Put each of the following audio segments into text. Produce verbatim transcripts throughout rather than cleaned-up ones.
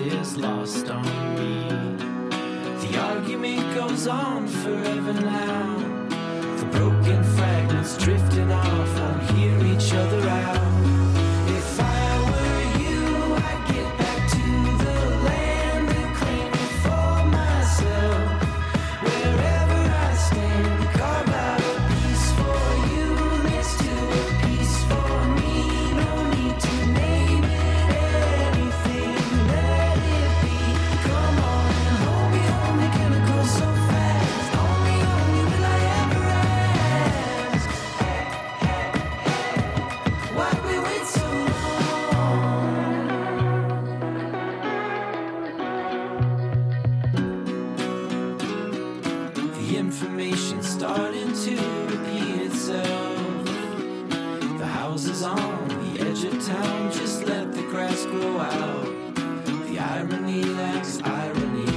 is lost on me. The argument goes on forever now. The broken fragments drifting off won't hear each other out. If I were you, I'd get back to the land and claim it for myself. Wherever I stand, carve out a piece for you next to a piece for me. No need to name it anything, let it be. Come on and hold me, hold me, can it go so fast? Only, only will I ever ask. Why'd we wait so long? The information's starting to repeat itself. The houses on the edge of town just let the grass grow out. The irony lacks irony.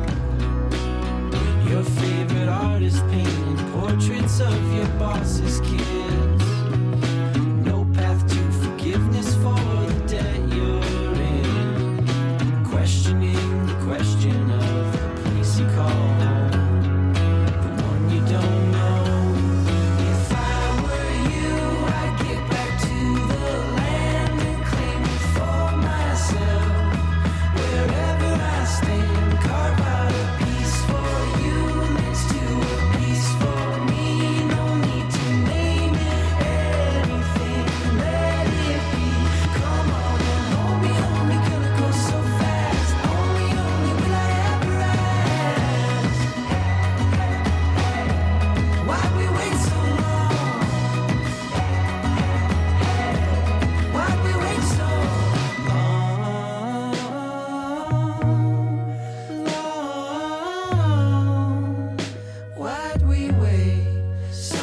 When your favorite artist painting portraits of your boss's kids. No path to forgiveness for the debt you're in. Questioning the question of the place you call home. The one you don't know. If I were you, I'd get back to the land and claim it for myself. Wherever I stand, carve out a piece for you next to a piece for me. No need to name it anything, let it be. Come on and hold me, hold me, can it go so fast? Only, only will I ever ask. Why'd we wait so long? Why'd we wait so long? Long. Why'd we wait so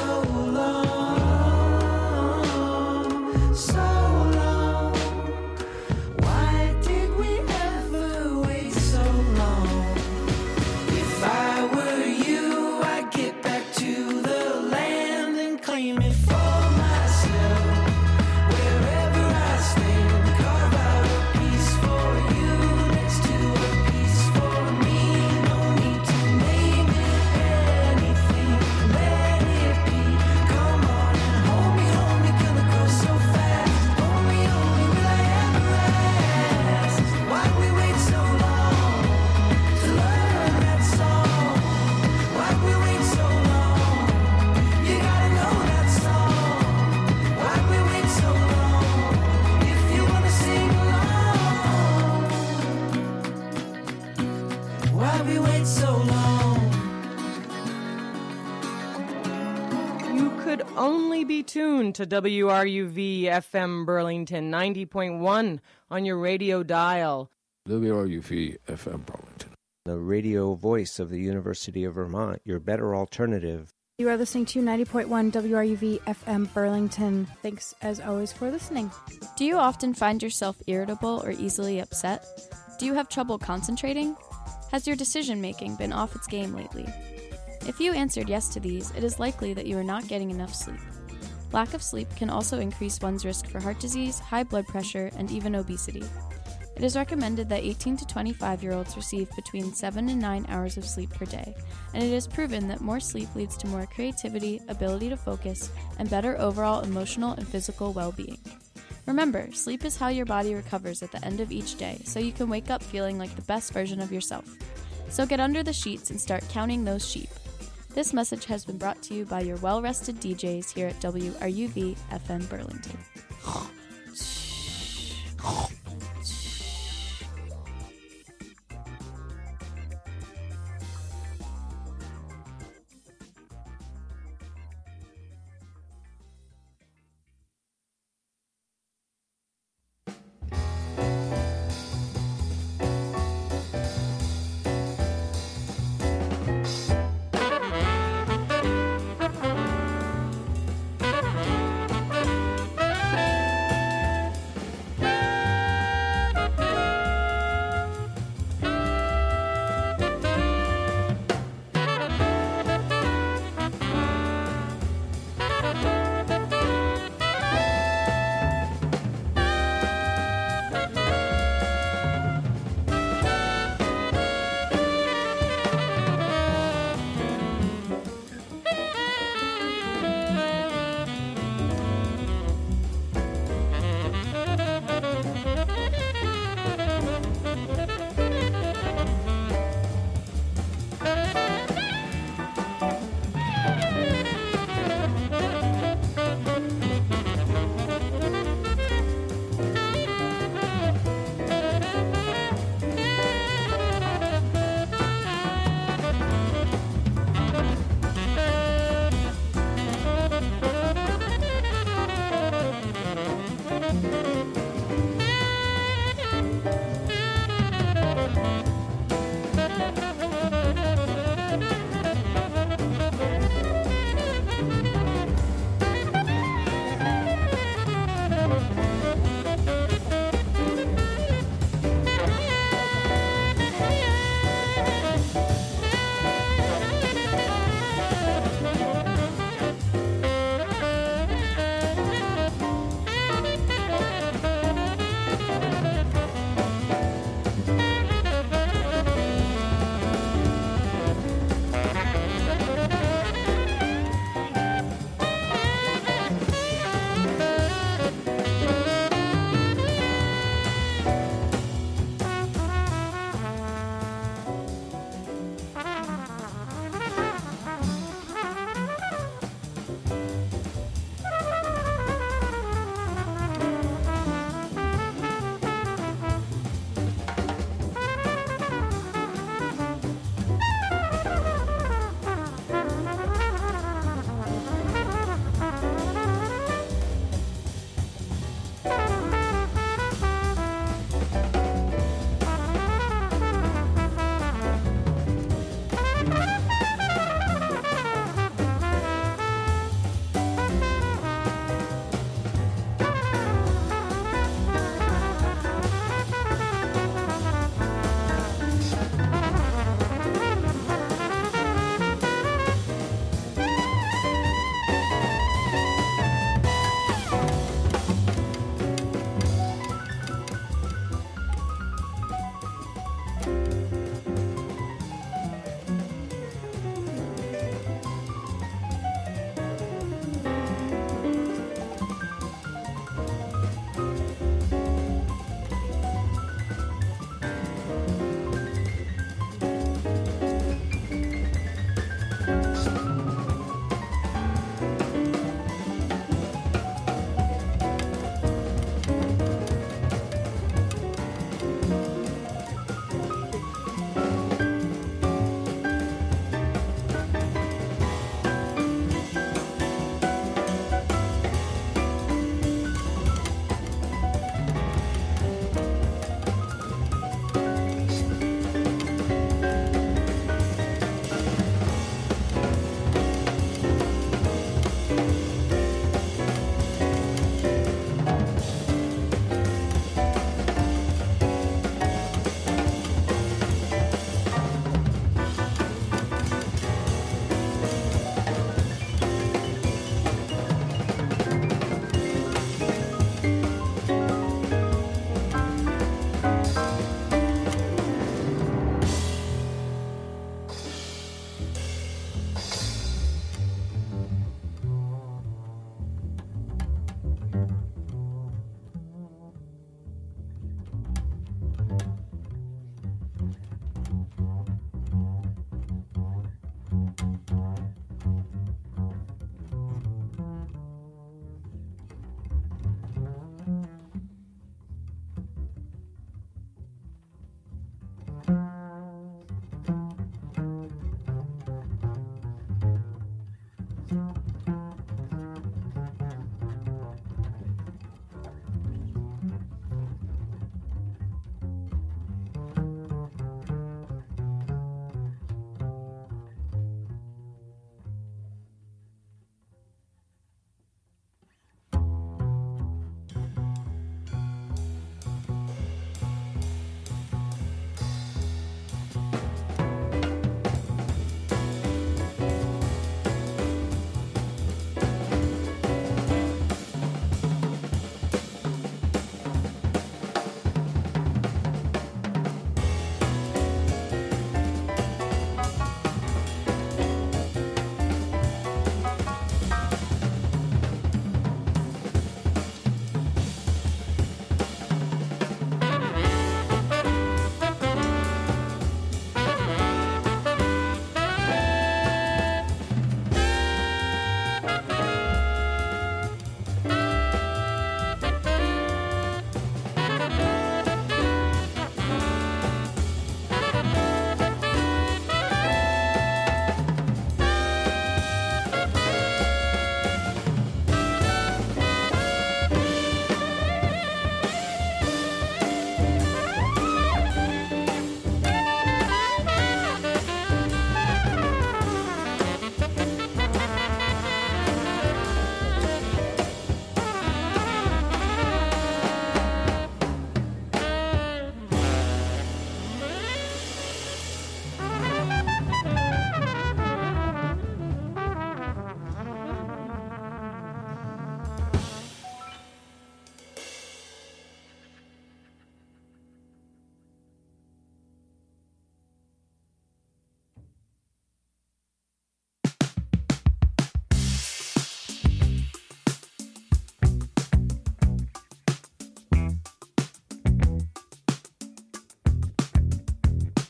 long? So long. Why did we ever wait so long? If I were you, I'd get back to the land and claim it for myself. Wherever I stand, carve out a piece for you next to a piece for me. No need to name it anything, let it be. Come on and hold me, hold me, can it go so fast? Only, only will I ever ask. Why'd we wait so long to learn that song? Why'd we wait so long? You gotta know that song. Why'd we wait so long? If you wanna sing along. Why'd we wait so long? You could only be tuned to W R U V F M Burlington ninety point one on your radio dial. W R U V F M Burlington. The radio voice of the University of Vermont, your better alternative. You are listening to ninety point one W R U V F M Burlington. Thanks, as always, for listening. Do you often find yourself irritable or easily upset? Do you have trouble concentrating? Has your decision-making been off its game lately? If you answered yes to these, it is likely that you are not getting enough sleep. Lack of sleep can also increase one's risk for heart disease, high blood pressure, and even obesity. It is recommended that eighteen to twenty-five-year-olds receive between seven and nine hours of sleep per day, and it is proven that more sleep leads to more creativity, ability to focus, and better overall emotional and physical well-being. Remember, sleep is how your body recovers at the end of each day, so you can wake up feeling like the best version of yourself. So get under the sheets and start counting those sheep. This message has been brought to you by your well-rested D Js here at W R U V F M Burlington.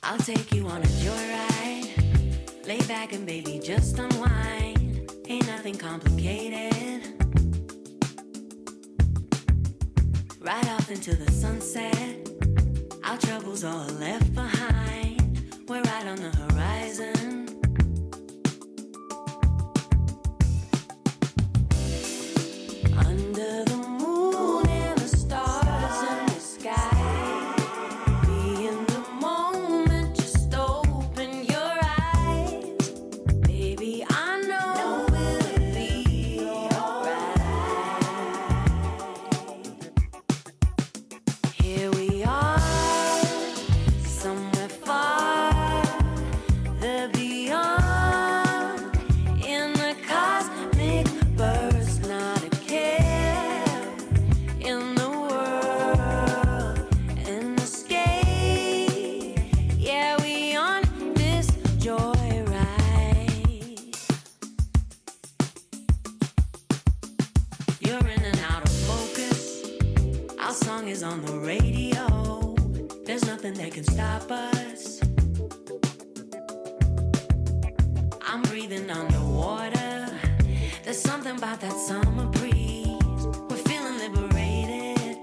I'll take you on a joyride. Lay back and baby, just unwind. Ain't nothing complicated. Right off into the sunset. Our troubles all left behind. We're right on the horizon. Under the moon and the stars in the sky. Be in the moment, just open your eyes. Baby, I know it'll be alright. Here we are, somewhere far, the beyond. In the cosmic burst, not a care in the world. An escape, yeah, we on this joyride. You're in and out of focus. Our song is on the radio. There's nothing that can stop us. I'm breathing underwater. There's something about that summer breeze. We're feeling liberated.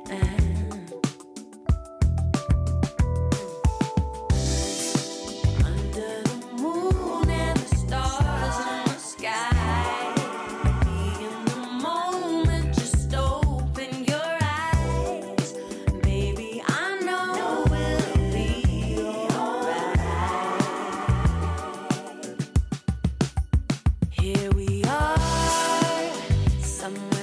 Under the moon and the stars in the sky. Be in the moment, just open your eyes. Baby, I know it'll be alright. Here we are, somewhere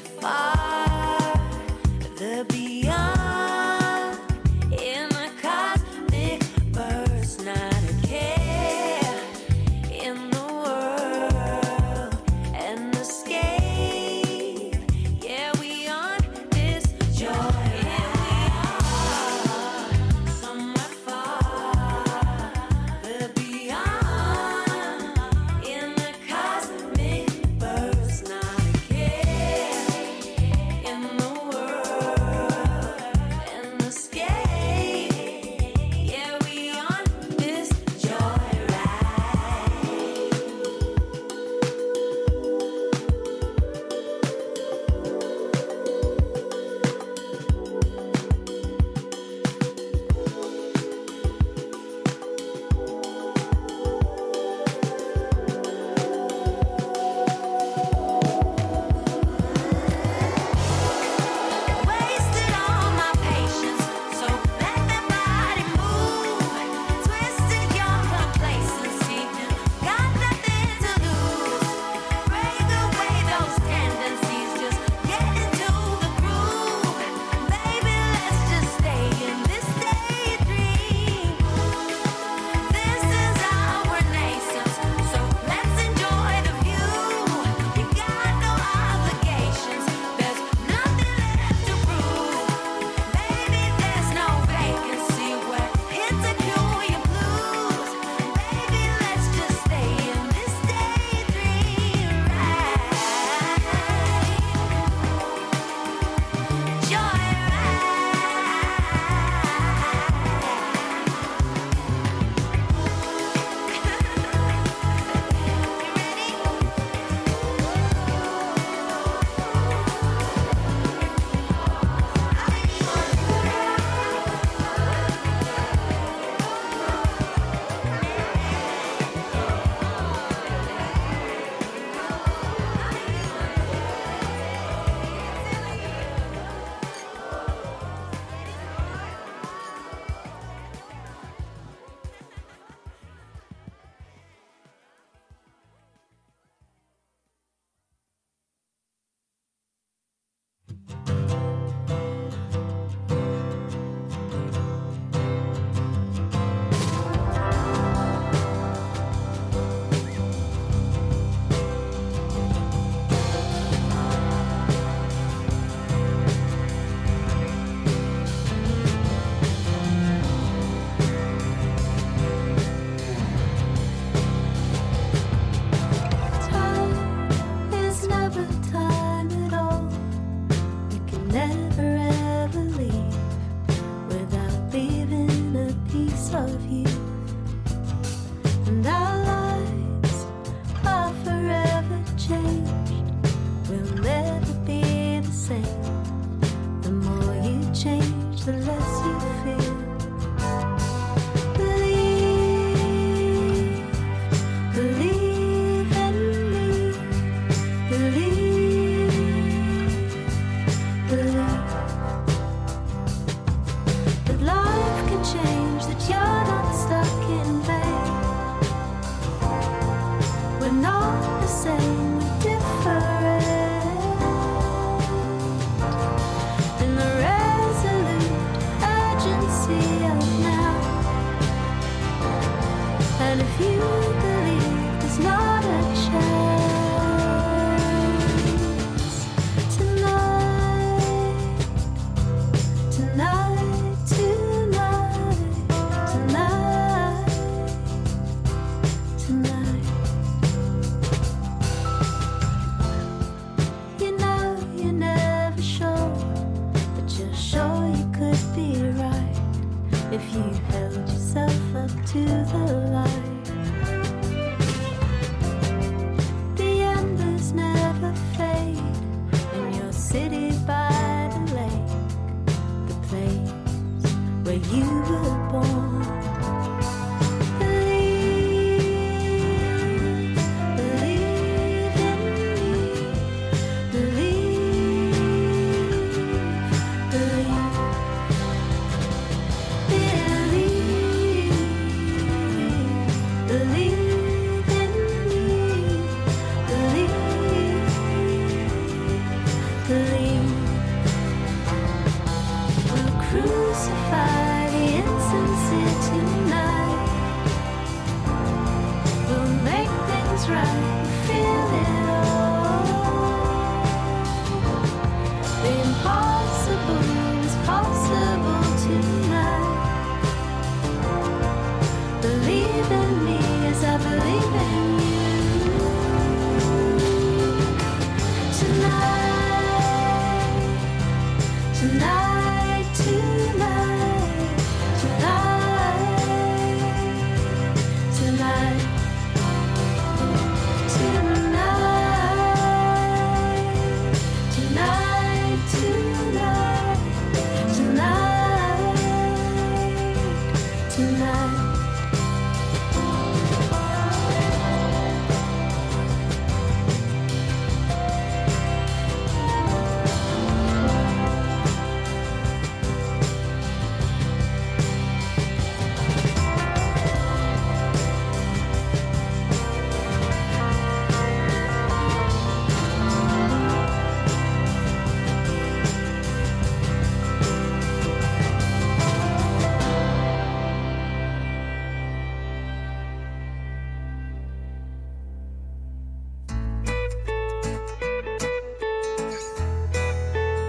impossible tonight. Believe in me as I believe in you. Tonight, tonight.